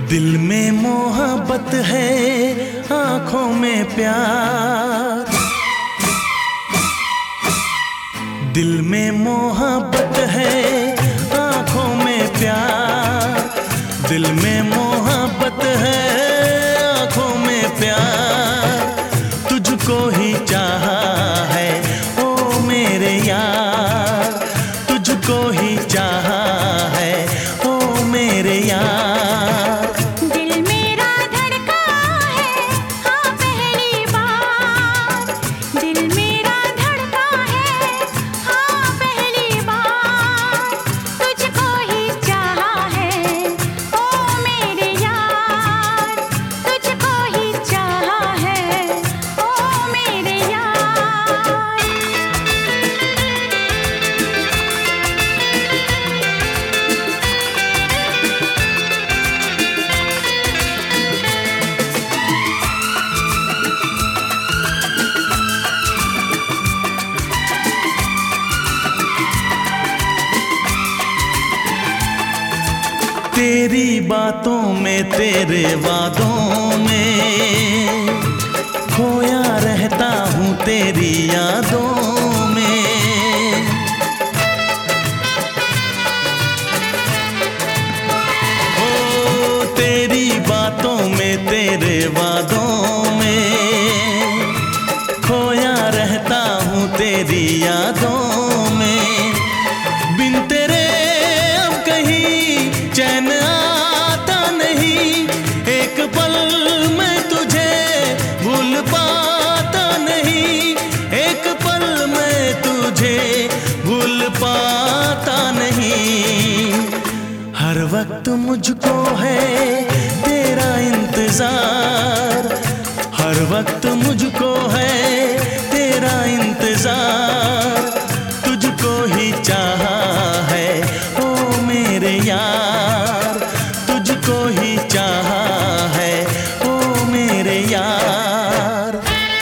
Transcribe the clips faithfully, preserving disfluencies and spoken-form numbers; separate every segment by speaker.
Speaker 1: दिल में मोहब्बत है, आँखों में प्यार। दिल में मोहब्बत है, आँखों में प्यार। दिल में मोहब्बत है, आँखों में प्यार। तुझको ही चाहा है ओ मेरे यार, तुझको ही चाहा है ओ मेरे यार। तेरी बातों में, तेरे वादों में खोया रहता हूँ तेरी यादों में। ओ तेरी बातों में, तेरे वादों में खोया रहता हूँ तेरी यादों में। बिन तेरे अब कहीं चैन आता नहीं, एक पल मैं तुझे भूल पाता नहीं, एक पल मैं तुझे भूल पाता नहीं। हर वक्त मुझको है तेरा इंतजार, हर वक्त मुझको है तेरा इंतजार। तुझको ही चाहा है ओ मेरे यार, तुझको ही चाहा है ओ मेरे यार।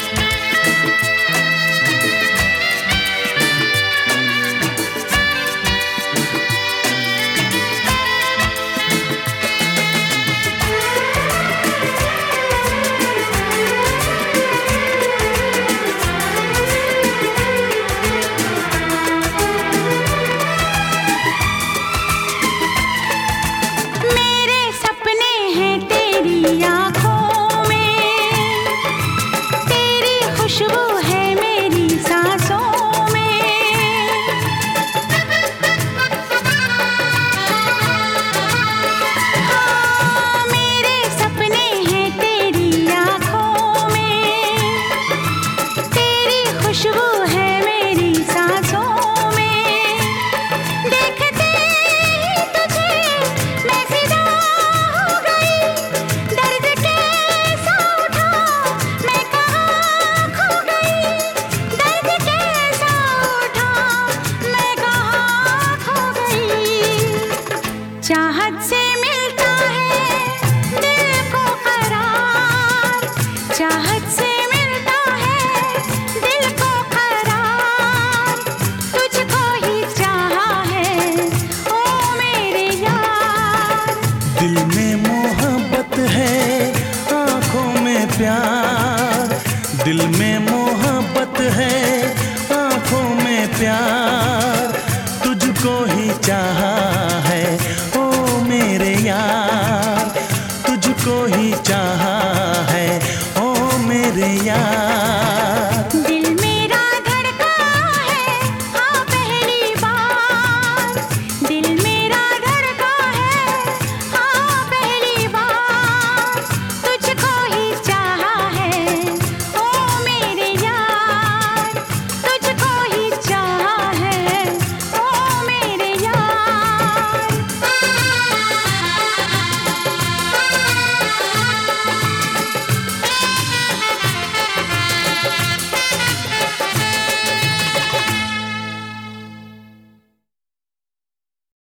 Speaker 2: चाहत से मिलता है दिल को करार, चाहत से मिलता है दिल को करार। तुझको ही चाहा है ओ मेरे यार।
Speaker 1: दिल में मोहब्बत है, आँखों में प्यार। दिल में मोहब्बत है, आँखों में प्यार।